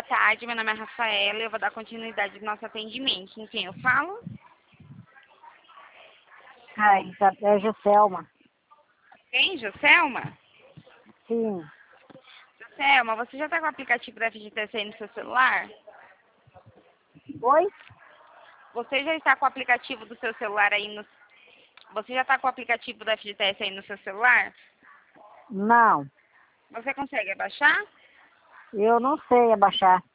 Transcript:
Boa tarde, meu nome é Rafaela e eu vou dar continuidade ao nosso atendimento. Com quem eu falo? É Juscelma. Quem? Joselma? Sim. Joselma, você já está com o aplicativo da FGTS aí no seu celular? Oi? Você já está com o aplicativo do seu celular aí no... Você já está com o aplicativo da FGTS aí no seu celular? Não, Você consegue abaixar? eu não sei abaixar.